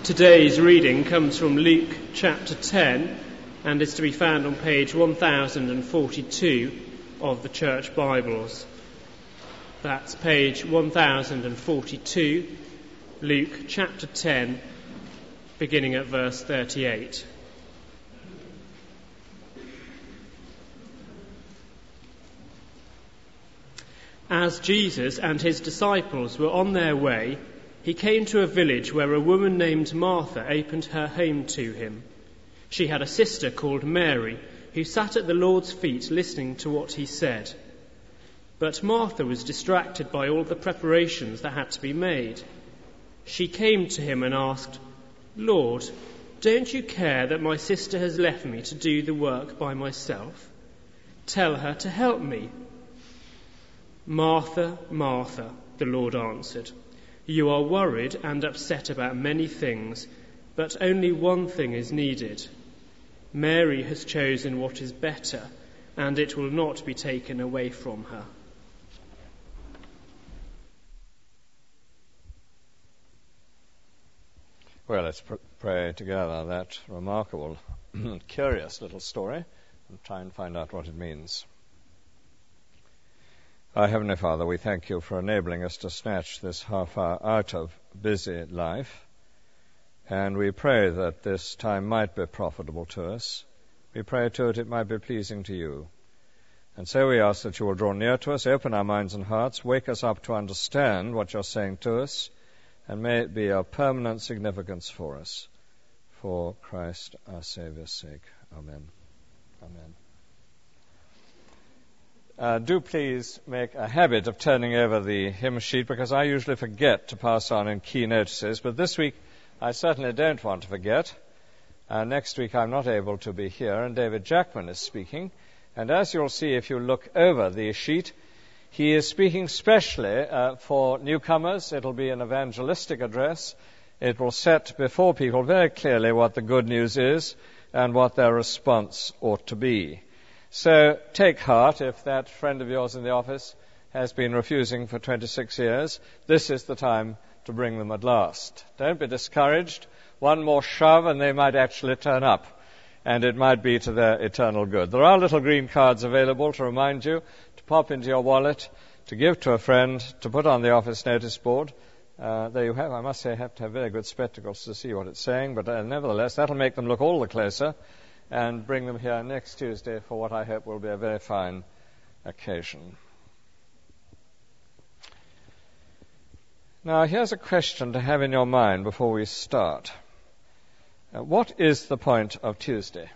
Today's reading comes from Luke chapter 10 and is to be found on page 1042 of the Church Bibles. That's page 1042, Luke chapter 10, beginning at verse 38. As Jesus and his disciples were on their way, he came to a village where a woman named Martha opened her home to him. She had a sister called Mary, who sat at the Lord's feet listening to what he said. But Martha was distracted by all the preparations that had to be made. She came to him and asked, "Lord, don't you care that my sister has left me to do the work by myself? Tell her to help me." "Martha, Martha," the Lord answered, "you are worried and upset about many things, but only one thing is needed. Mary has chosen what is better, and it will not be taken away from her." Well, let's pray together that remarkable, curious little story and try and find out what it means. Our Heavenly Father, we thank you for enabling us to snatch this half hour out of busy life, and we pray that this time might be profitable to us. We pray too that it might be pleasing to you. And so we ask that you will draw near to us, open our minds and hearts, wake us up to understand what you're saying to us, and may it be of permanent significance for us. For Christ our Saviour's sake. Amen. Amen. Do please make a habit of turning over the hymn sheet, because I usually forget to pass on in key notices, but this week I certainly don't want to forget. Next week I'm not able to be here, and David Jackman is speaking. And as you'll see if you look over the sheet, he is speaking specially for newcomers. It'll be an evangelistic address. It will set before people very clearly what the good news is and what their response ought to be. So take heart if that friend of yours in the office has been refusing for 26 years. This is the time to bring them at last. Don't be discouraged. One more shove and they might actually turn up, and it might be to their eternal good. There are little green cards available to remind you to pop into your wallet, to give to a friend, to put on the office notice board. There you have. I must say, you have to have very good spectacles to see what it's saying, but nevertheless, that'll make them look all the closer, and bring them here next Tuesday for what I hope will be a very fine occasion. Now, here's a question to have in your mind before we start. What is the point of Tuesday?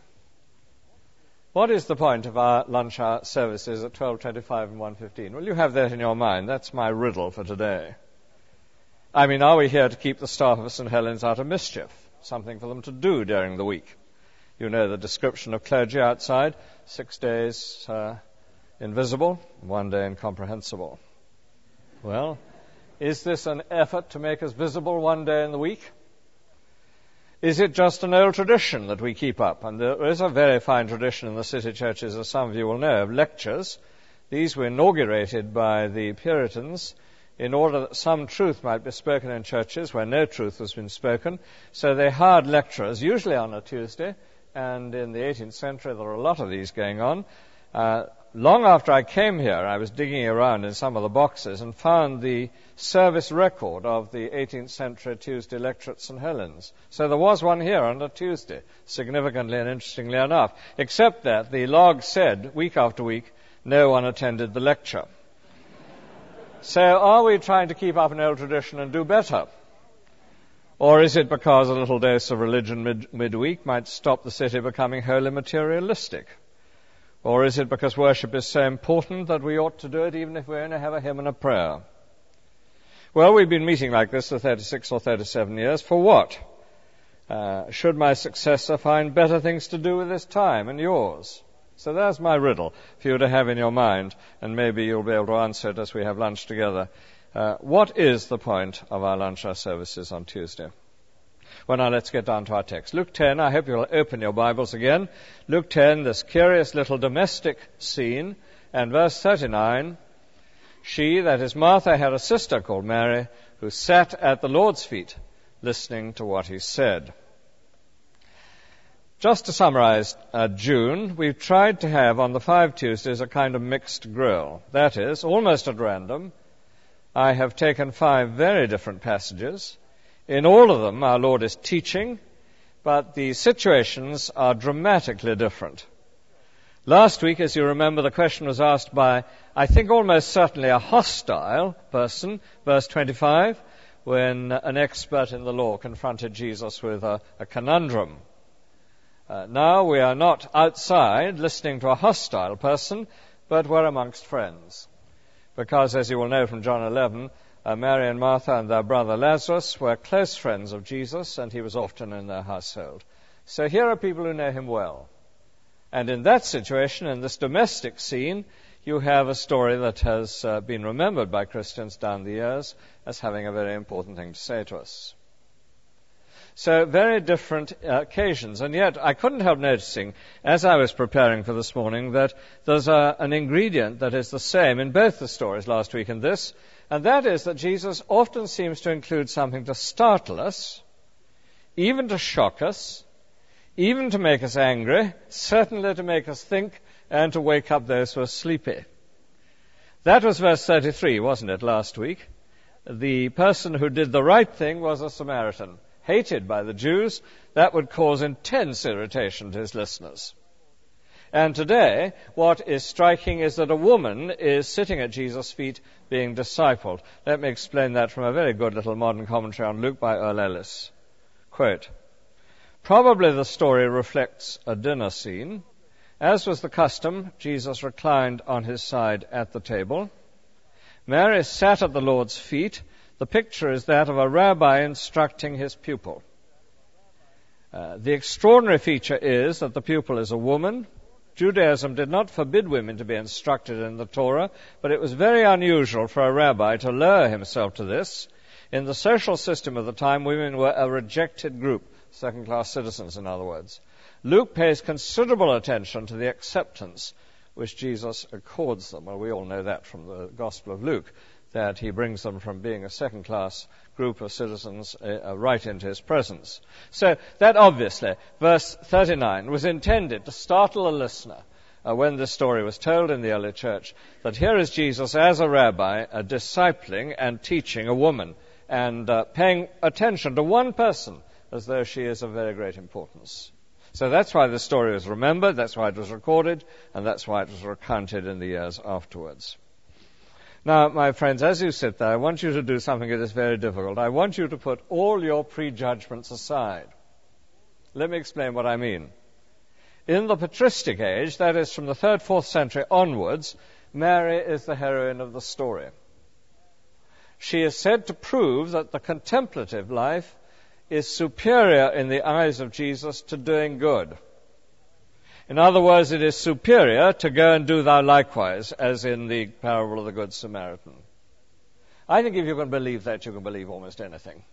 What is the point of our lunch hour services at 12:25 and 1:15? Well, you have that in your mind. That's my riddle for today. I mean, are we here to keep the staff of St. Helens out of mischief? Something for them to do during the week. You know the description of clergy outside: 6 days invisible, 1 day incomprehensible. Well, is this an effort to make us visible 1 day in the week? Is it just an old tradition that we keep up? And there is a very fine tradition in the city churches, as some of you will know, of lectures. These were inaugurated by the Puritans in order that some truth might be spoken in churches where no truth has been spoken. So they hired lecturers, usually on a Tuesday, and in the 18th century there were a lot of these going on. Long after I came here, I was digging around in some of the boxes and found the service record of the 18th century Tuesday lecture at St. Helens. So there was one here on a Tuesday, significantly and interestingly enough, except that the log said, week after week, no one attended the lecture. So are we trying to keep up an old tradition and do better? Or is it because a little dose of religion midweek might stop the city becoming wholly materialistic? Or is it because worship is so important that we ought to do it even if we only have a hymn and a prayer? Well, we've been meeting like this for 36 or 37 years. For what? Should my successor find better things to do with his time and yours? So there's my riddle for you to have in your mind, and maybe you'll be able to answer it as we have lunch together. What is the point of our lunch hour services on Tuesday? Well, now let's get down to our text. Luke 10, I hope you'll open your Bibles again. Luke 10, this curious little domestic scene, and verse 39, She, that is Martha, had a sister called Mary, who sat at the Lord's feet, listening to what he said. Just to summarize June, we've tried to have on the 5 Tuesdays a kind of mixed grill. That is, almost at random, I have taken 5 very different passages. In all of them, our Lord is teaching, but the situations are dramatically different. Last week, as you remember, the question was asked by, I think almost certainly a hostile person, verse 25, when an expert in the law confronted Jesus with a conundrum. Now we are not outside listening to a hostile person, but we're amongst friends. Because, as you will know from John 11, Mary and Martha and their brother Lazarus were close friends of Jesus, and he was often in their household. So here are people who know him well. And in that situation, in this domestic scene, you have a story that has been remembered by Christians down the years as having a very important thing to say to us. So very different occasions. And yet I couldn't help noticing, as I was preparing for this morning, that there's an ingredient that is the same in both the stories last week and this, and that is that Jesus often seems to include something to startle us, even to shock us, even to make us angry, certainly to make us think, and to wake up those who are sleepy. That was verse 33, wasn't it, last week? The person who did the right thing was a Samaritan, hated by the Jews. That would cause intense irritation to his listeners. And today, what is striking is that a woman is sitting at Jesus' feet being discipled. Let me explain that from a very good little modern commentary on Luke by Earl Ellis. Quote, probably the story reflects a dinner scene. As was the custom, Jesus reclined on his side at the table. Mary sat at the Lord's feet. The picture is that of a rabbi instructing his pupil. The extraordinary feature is that the pupil is a woman. Judaism did not forbid women to be instructed in the Torah, but it was very unusual for a rabbi to lower himself to this. In the social system of the time, women were a rejected group, second-class citizens, in other words. Luke pays considerable attention to the acceptance which Jesus accords them. Well, we all know that from the Gospel of Luke, that he brings them from being a second-class group of citizens right into his presence. So that obviously, verse 39, was intended to startle a listener when this story was told in the early church, that here is Jesus as a rabbi discipling and teaching a woman and paying attention to one person as though she is of very great importance. So that's why the story was remembered, that's why it was recorded, and that's why it was recounted in the years afterwards. Now, my friends, as you sit there, I want you to do something that is very difficult. I want you to put all your prejudgments aside. Let me explain what I mean. In the patristic age, that is from the 3rd, 4th century onwards, Mary is the heroine of the story. She is said to prove that the contemplative life is superior in the eyes of Jesus to doing good. In other words, it is superior to go and do thou likewise, as in the parable of the Good Samaritan. I think if you can believe that, you can believe almost anything.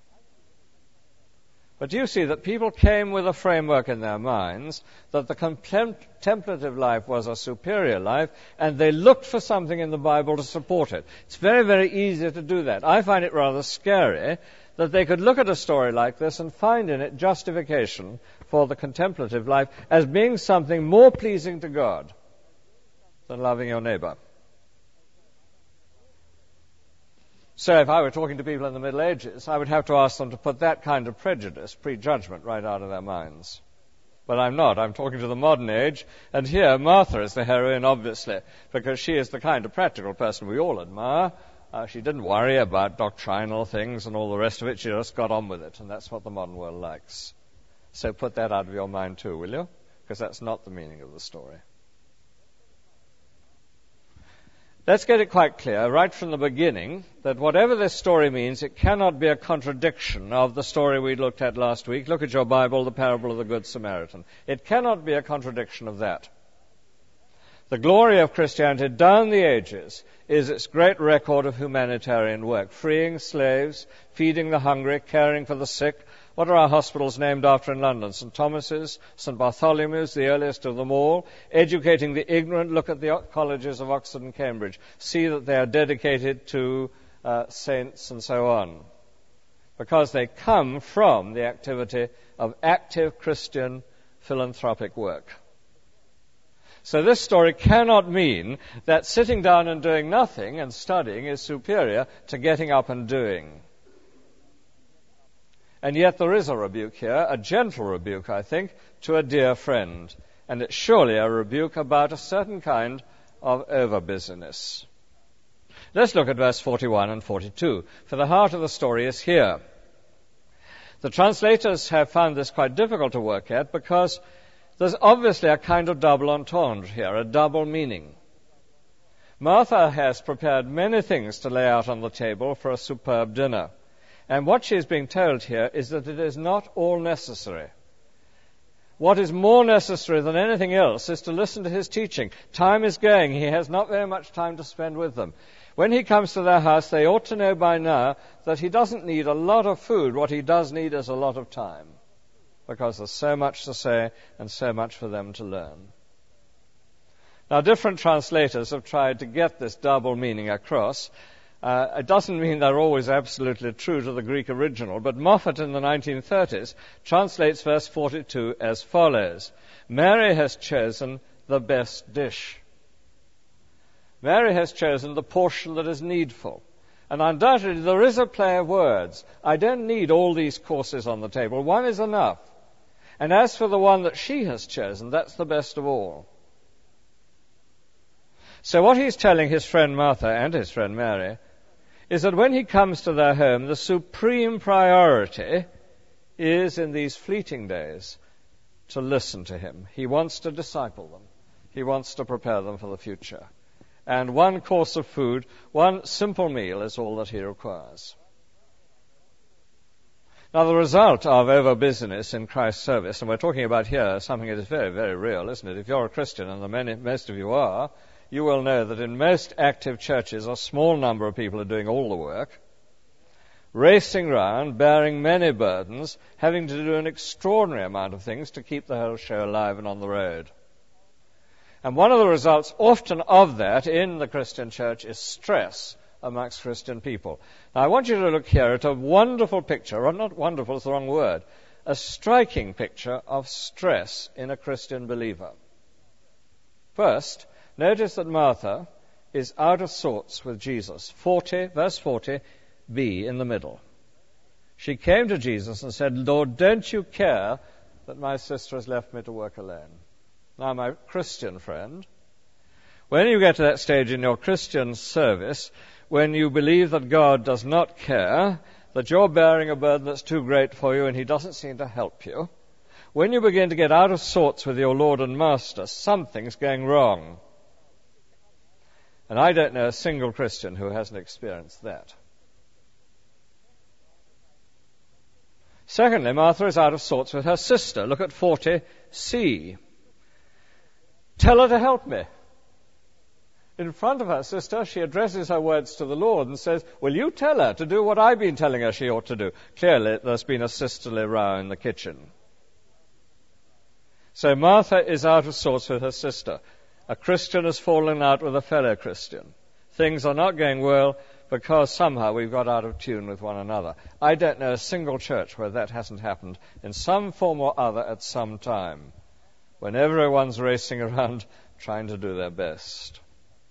But you see that people came with a framework in their minds that the contemplative life was a superior life, and they looked for something in the Bible to support it. It's very, very easy to do that. I find it rather scary that they could look at a story like this and find in it justification for the contemplative life as being something more pleasing to God than loving your neighbor. So if I were talking to people in the Middle Ages, I would have to ask them to put that kind of prejudice, prejudgment, right out of their minds. But I'm not. I'm talking to the modern age, and here Martha is the heroine, obviously, because she is the kind of practical person we all admire. She didn't worry about doctrinal things and all the rest of it. She just got on with it, and that's what the modern world likes. So put that out of your mind too, will you? Because that's not the meaning of the story. Let's get it quite clear right from the beginning that whatever this story means, it cannot be a contradiction of the story we looked at last week. Look at your Bible, the parable of the Good Samaritan. It cannot be a contradiction of that. The glory of Christianity down the ages is its great record of humanitarian work, freeing slaves, feeding the hungry, caring for the sick. What are our hospitals named after in London? St. Thomas's, St. Bartholomew's, the earliest of them all. Educating the ignorant. Look at the colleges of Oxford and Cambridge. See that they are dedicated to saints and so on. because they come from the activity of active Christian philanthropic work. So this story cannot mean that sitting down and doing nothing and studying is superior to getting up and doing. And yet there is a rebuke here, a gentle rebuke, I think, to a dear friend. And it's surely a rebuke about a certain kind of over-busyness. Let's look at verse 41 and 42, for the heart of the story is here. The translators have found this quite difficult to work at because there's obviously a kind of double entendre here, a double meaning. Martha has prepared many things to lay out on the table for a superb dinner. And what she is being told here is that it is not all necessary. What is more necessary than anything else is to listen to his teaching. Time is going. He has not very much time to spend with them. When he comes to their house, they ought to know by now that he doesn't need a lot of food. What he does need is a lot of time, because there's so much to say and so much for them to learn. Now, different translators have tried to get this double meaning across. It doesn't mean they're always absolutely true to the Greek original, but Moffat in the 1930s translates verse 42 as follows: Mary has chosen the best dish. Mary has chosen the portion that is needful. And undoubtedly there is a play of words. I don't need all these courses on the table. One is enough. And as for the one that she has chosen, that's the best of all. So what he's telling his friend Martha and his friend Mary is that when he comes to their home, the supreme priority is in these fleeting days to listen to him. He wants to disciple them. He wants to prepare them for the future. And one course of food, one simple meal is all that he requires. Now, the result of over-busyness in Christ's service, and we're talking about here something that is very, very real, isn't it? If you're a Christian, and most of you are, you will know that in most active churches a small number of people are doing all the work, racing round, bearing many burdens, having to do an extraordinary amount of things to keep the whole show alive and on the road. And one of the results often of that in the Christian church is stress amongst Christian people. Now, I want you to look here at a wonderful picture, or not wonderful, it's the wrong word, a striking picture of stress in a Christian believer. First, notice that Martha is out of sorts with Jesus. Verse 40, B in the middle. She came to Jesus and said, Lord, don't you care that my sister has left me to work alone? Now, my Christian friend, when you get to that stage in your Christian service, when you believe that God does not care, that you're bearing a burden that's too great for you and he doesn't seem to help you, when you begin to get out of sorts with your Lord and Master, something's going wrong. And I don't know a single Christian who hasn't experienced that. Secondly, Martha is out of sorts with her sister. Look at 40C. Tell her to help me. In front of her sister, she addresses her words to the Lord and says, will you tell her to do what I've been telling her she ought to do? Clearly, there's been a sisterly row in the kitchen. So Martha is out of sorts with her sister. A Christian has fallen out with a fellow Christian. Things are not going well because somehow we've got out of tune with one another. I don't know a single church where that hasn't happened in some form or other at some time, when everyone's racing around trying to do their best.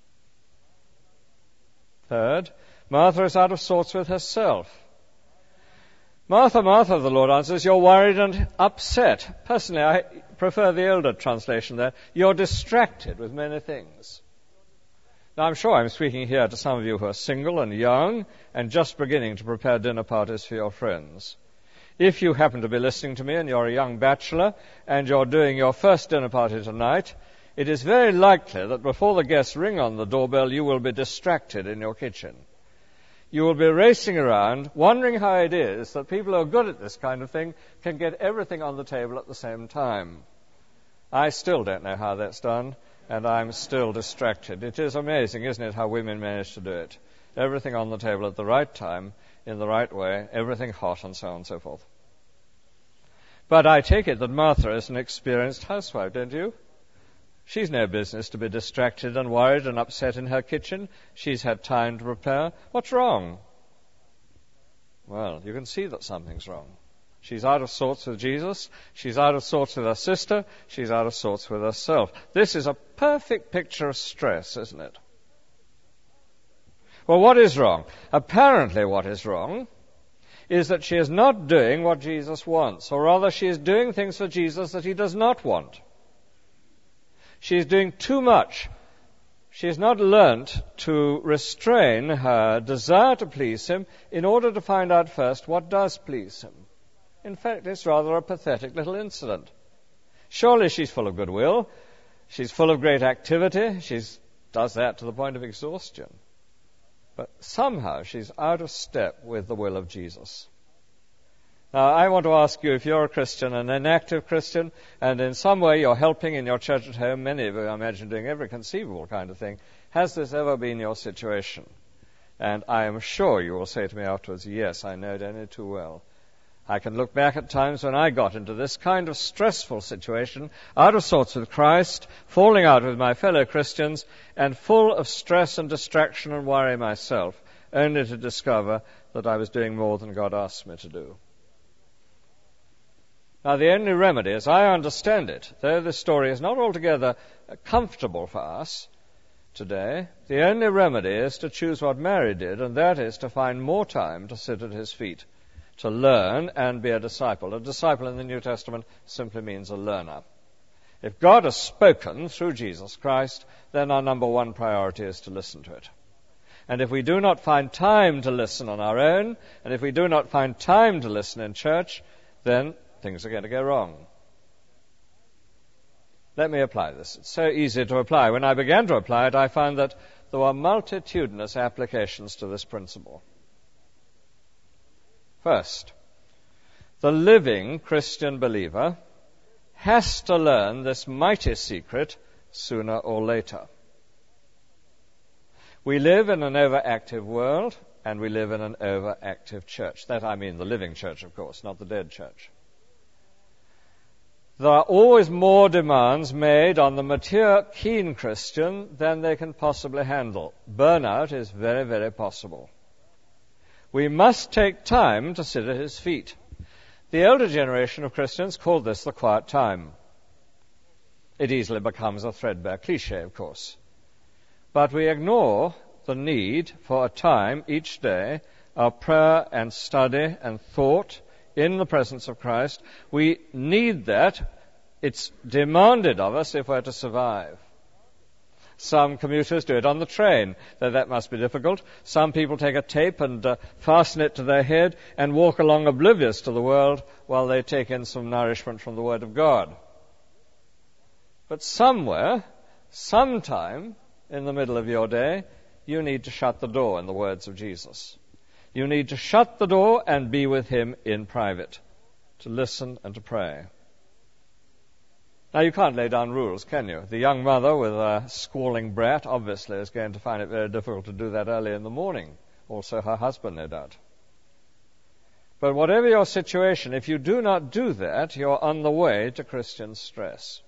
Third, Martha is out of sorts with herself. Martha, Martha, the Lord answers, you're worried and upset. Personally, I prefer the older translation there. You're distracted with many things. Now, I'm sure I'm speaking here to some of you who are single and young and just beginning to prepare dinner parties for your friends. If you happen to be listening to me and you're a young bachelor and you're doing your first dinner party tonight, it is very likely that before the guests ring on the doorbell, you will be distracted in your kitchen. You will be racing around, wondering how it is that people who are good at this kind of thing can get everything on the table at the same time. I still don't know how that's done, and I'm still distracted. It is amazing, isn't it, how women manage to do it. Everything on the table at the right time, in the right way, everything hot, and so on and so forth. But I take it that Martha is an experienced housewife, don't you? She's no business to be distracted and worried and upset in her kitchen. She's had time to prepare. What's wrong? Well, you can see that something's wrong. She's out of sorts with Jesus. She's out of sorts with her sister. She's out of sorts with herself. This is a perfect picture of stress, isn't it? Well, what is wrong? Apparently what is wrong is that she is not doing what Jesus wants, or rather she is doing things for Jesus that he does not want. She is doing too much. She has not learnt to restrain her desire to please him in order to find out first what does please him. In fact, it's rather a pathetic little incident. Surely she's full of goodwill. She's full of great activity. She does that to the point of exhaustion. But somehow she's out of step with the will of Jesus. Now, I want to ask you, if you're a Christian, an inactive Christian, and in some way you're helping in your church at home, many of you, I imagine, doing every conceivable kind of thing, has this ever been your situation? And I am sure you will say to me afterwards, yes, I know it only too well. I can look back at times when I got into this kind of stressful situation, out of sorts with Christ, falling out with my fellow Christians, and full of stress and distraction and worry myself, only to discover that I was doing more than God asked me to do. Now, the only remedy, as I understand it, though this story is not altogether comfortable for us today, the only remedy is to choose what Mary did, and that is to find more time to sit at his feet, to learn and be a disciple. A disciple in the New Testament simply means a learner. If God has spoken through Jesus Christ, then our number one priority is to listen to it. And if we do not find time to listen on our own, and if we do not find time to listen in church, then things are going to go wrong. Let me apply this. It's so easy to apply. When I began to apply it, I found that there were multitudinous applications to this principle. First, the living Christian believer has to learn this mighty secret sooner or later. We live in an overactive world, and we live in an overactive church. That I mean the living church, of course, not the dead church. There are always more demands made on the mature, keen Christian than they can possibly handle. Burnout is very, very possible. We must take time to sit at his feet. The older generation of Christians called this the quiet time. It easily becomes a threadbare cliche, of course. But we ignore the need for a time each day of prayer and study and thought in the presence of Christ. We need that. It's demanded of us if we're to survive. Some commuters do it on the train, though that must be difficult. Some people take a tape and fasten it to their head and walk along oblivious to the world while they take in some nourishment from the Word of God. But somewhere, sometime in the middle of your day, you need to shut the door, in the words of Jesus. You need to shut the door and be with him in private, to listen and to pray. Now, you can't lay down rules, can you? The young mother with a squalling brat obviously is going to find it very difficult to do that early in the morning. Also her husband, no doubt. But whatever your situation, if you do not do that, you're on the way to Christian stress.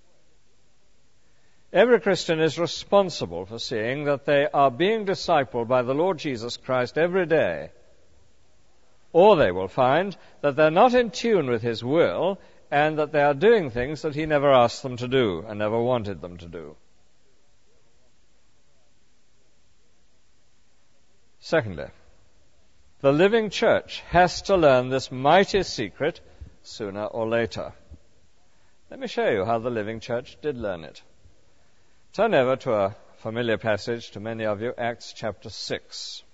Every Christian is responsible for seeing that they are being discipled by the Lord Jesus Christ every day, or they will find that they're not in tune with his will and that they are doing things that he never asked them to do and never wanted them to do. Secondly, the living church has to learn this mighty secret sooner or later. Let me show you how the living church did learn it. Turn over to a familiar passage to many of you, Acts chapter 6.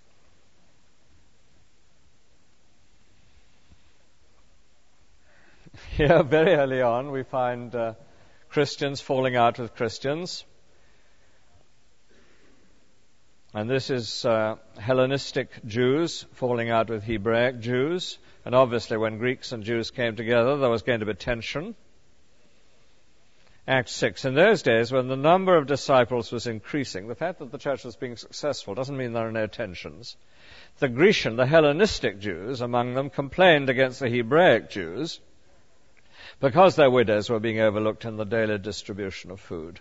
Here, very early on, we find Christians falling out with Christians. And this is Hellenistic Jews falling out with Hebraic Jews. And obviously, when Greeks and Jews came together, there was going to be tension. Acts 6. In those days, when the number of disciples was increasing, the fact that the church was being successful doesn't mean there are no tensions. The Grecian, the Hellenistic Jews among them, complained against the Hebraic Jews because their widows were being overlooked in the daily distribution of food.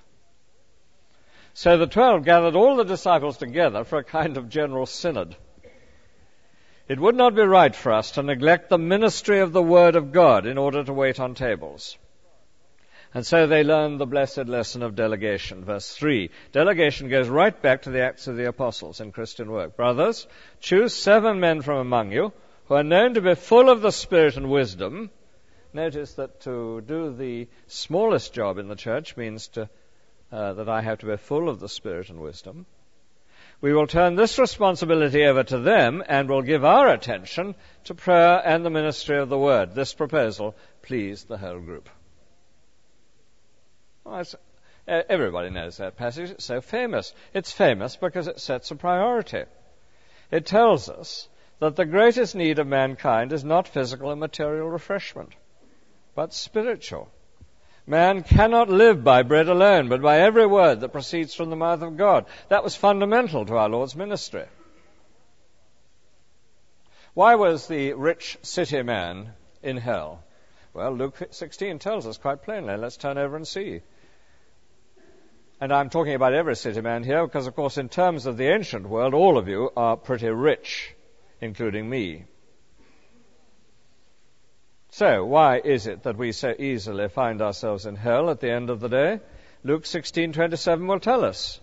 So the 12 gathered all the disciples together for a kind of general synod. It would not be right for us to neglect the ministry of the Word of God in order to wait on tables. And so they learned the blessed lesson of delegation. Verse 3, delegation goes right back to the Acts of the Apostles in Christian work. Brothers, choose 7 men from among you who are known to be full of the Spirit and wisdom. Notice that to do the smallest job in the church means that I have to be full of the Spirit and wisdom. We will turn this responsibility over to them and will give our attention to prayer and the ministry of the Word. This proposal pleased the whole group. Well, everybody knows that passage. It's so famous. It's famous because it sets a priority. It tells us that the greatest need of mankind is not physical and material refreshment, but spiritual. Man cannot live by bread alone, but by every word that proceeds from the mouth of God. That was fundamental to our Lord's ministry. Why was the rich city man in hell? Well, Luke 16 tells us quite plainly. Let's turn over and see. And I'm talking about every city man here because, of course, in terms of the ancient world, all of you are pretty rich, including me. So, why is it that we so easily find ourselves in hell at the end of the day? Luke 16:27 will tell us.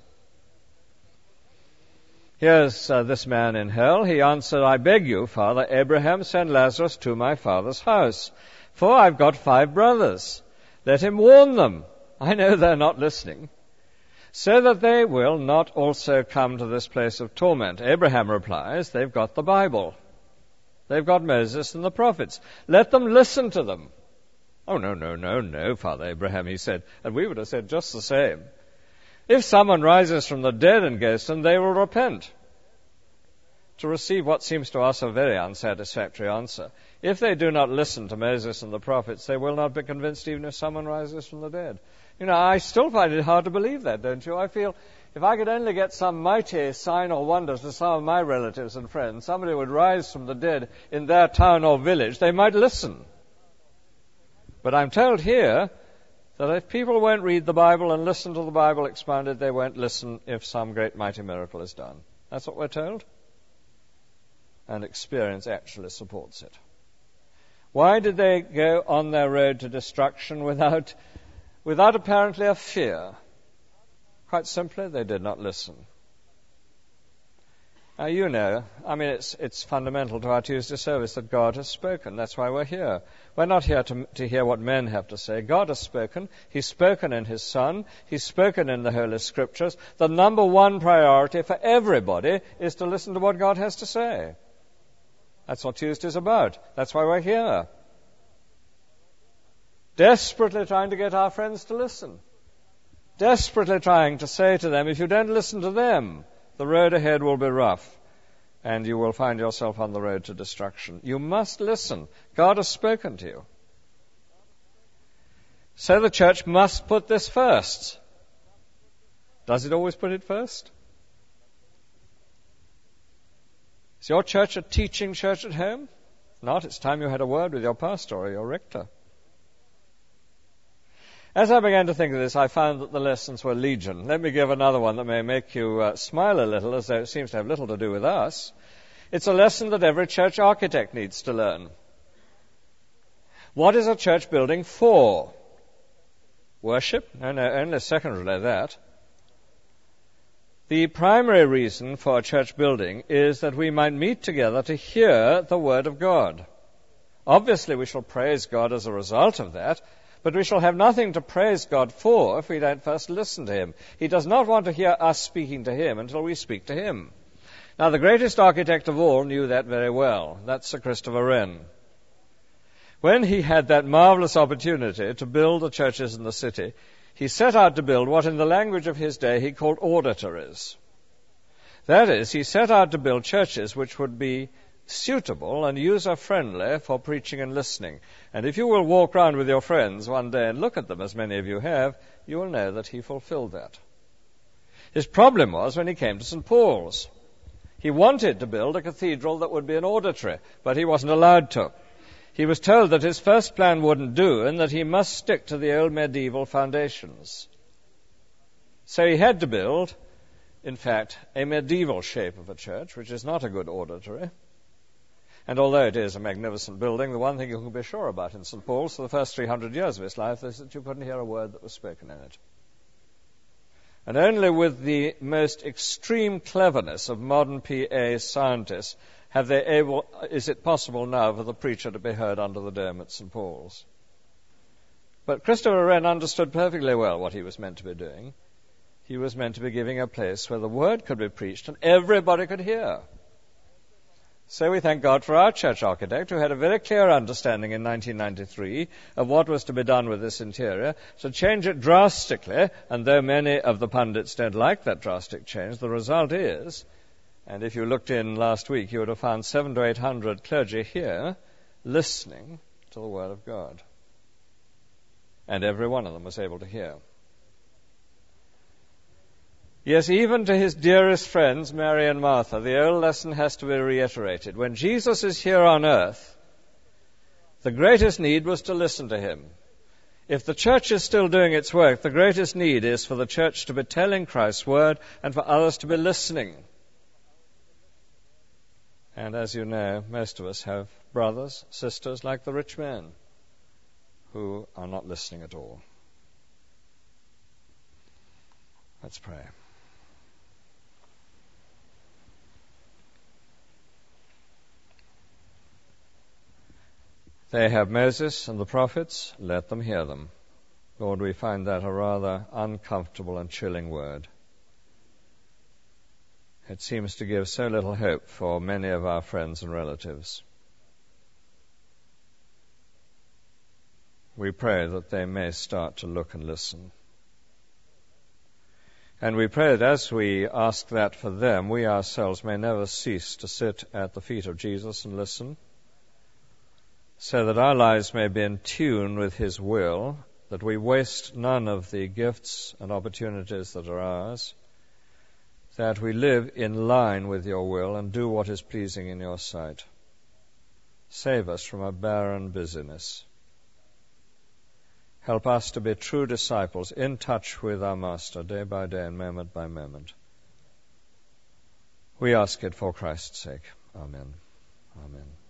Here's this man in hell. He answered, I beg you, Father Abraham, send Lazarus to my father's house, for I've got 5 brothers. Let him warn them. I know they're not listening, so that they will not also come to this place of torment. Abraham replies, they've got the Bible. They've got Moses and the prophets. Let them listen to them. Oh, no, Father Abraham, he said. And we would have said just the same. If someone rises from the dead and goes to them, they will repent. To receive what seems to us a very unsatisfactory answer. If they do not listen to Moses and the prophets, they will not be convinced even if someone rises from the dead. You know, I still find it hard to believe that, don't you? I feel if I could only get some mighty sign or wonder to some of my relatives and friends, somebody would rise from the dead in their town or village, they might listen. But I'm told here that if people won't read the Bible and listen to the Bible expounded, they won't listen if some great mighty miracle is done. That's what we're told. And experience actually supports it. Why did they go on their road to destruction without apparently a fear? Quite simply, they did not listen. Now, you know, it's fundamental to our Tuesday service that God has spoken. That's why we're here. We're not here to hear what men have to say. God has spoken. He's spoken in His Son. He's spoken in the Holy Scriptures. The number one priority for everybody is to listen to what God has to say. That's what Tuesday's about. That's why we're here. Desperately trying to get our friends to listen. Desperately trying to say to them, if you don't listen to them, the road ahead will be rough, and you will find yourself on the road to destruction. You must listen. God has spoken to you. So the church must put this first. Does it always put it first? Is your church a teaching church at home? If not, it's time you had a word with your pastor or your rector. As I began to think of this, I found that the lessons were legion. Let me give another one that may make you smile a little, as though it seems to have little to do with us. It's a lesson that every church architect needs to learn. What is a church building for? Worship? No, only secondarily that. The primary reason for a church building is that we might meet together to hear the Word of God. Obviously, we shall praise God as a result of that, but we shall have nothing to praise God for if we don't first listen to Him. He does not want to hear us speaking to Him until we speak to Him. Now, the greatest architect of all knew that very well. That's Sir Christopher Wren. When he had that marvelous opportunity to build the churches in the city, he set out to build what in the language of his day he called auditories. That is, he set out to build churches which would be suitable and user-friendly for preaching and listening. And if you will walk round with your friends one day and look at them, as many of you have, you will know that he fulfilled that. His problem was when he came to St. Paul's. He wanted to build a cathedral that would be an auditory, but he wasn't allowed to. He was told that his first plan wouldn't do and that he must stick to the old medieval foundations. So he had to build, in fact, a medieval shape of a church, which is not a good auditory. And although it is a magnificent building, the one thing you can be sure about in St. Paul's for the first 300 years of his life is that you couldn't hear a word that was spoken in it. And only with the most extreme cleverness of modern PA scientists is it possible now for the preacher to be heard under the dome at St. Paul's. But Christopher Wren understood perfectly well what he was meant to be doing. He was meant to be giving a place where the word could be preached and everybody could hear. So we thank God for our church architect, who had a very clear understanding in 1993 of what was to be done with this interior, to change it drastically, and though many of the pundits don't like that drastic change, the result is, and if you looked in last week, you would have found 700 to 800 clergy here listening to the Word of God. And every one of them was able to hear. Yes, even to his dearest friends, Mary and Martha, the old lesson has to be reiterated. When Jesus is here on earth, the greatest need was to listen to him. If the church is still doing its work, the greatest need is for the church to be telling Christ's word and for others to be listening. And as you know, most of us have brothers, sisters like the rich man who are not listening at all. Let's pray. They have Moses and the prophets, let them hear them. Lord, we find that a rather uncomfortable and chilling word. It seems to give so little hope for many of our friends and relatives. We pray that they may start to look and listen. And we pray that as we ask that for them, we ourselves may never cease to sit at the feet of Jesus and listen, so that our lives may be in tune with his will, that we waste none of the gifts and opportunities that are ours, that we live in line with your will and do what is pleasing in your sight. Save us from a barren busyness. Help us to be true disciples, in touch with our Master day by day and moment by moment. We ask it for Christ's sake. Amen. Amen.